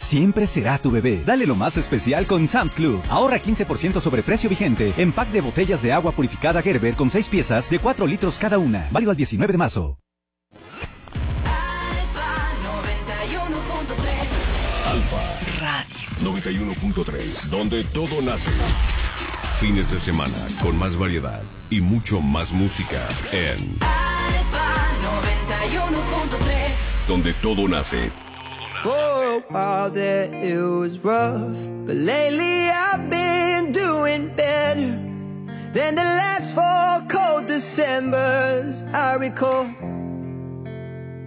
siempre será tu bebé. Dale lo más especial con Sam's Club. Ahorra 15% sobre precio vigente en pack de botellas de agua purificada Gerber con 6 piezas de 4 litros cada una. Válido al 19 de marzo. Alfa Radio 91.3, donde todo nace. Fines de semana con más variedad y mucho más música en Alfa 91.3, donde todo nace. For a while there it was rough, but lately I've been doing better than the last 4 cold Decembers I recall.